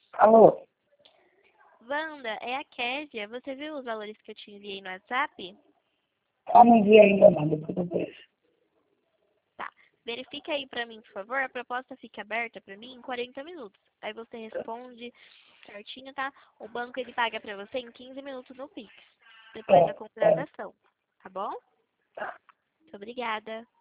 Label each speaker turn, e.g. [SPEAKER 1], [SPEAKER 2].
[SPEAKER 1] Alô?
[SPEAKER 2] Wanda, é a Késia. Você viu os valores que eu te enviei no WhatsApp?
[SPEAKER 1] Não vi ainda não, depois eu vejo.
[SPEAKER 2] Tá. Verifica aí pra mim, por favor. A proposta fica aberta pra mim em 40 minutos. Aí você responde certinho, tá? O banco ele paga pra você em 15 minutos no Pix, depois da
[SPEAKER 1] É, é.
[SPEAKER 2] contratação. Tá bom? Muito obrigada.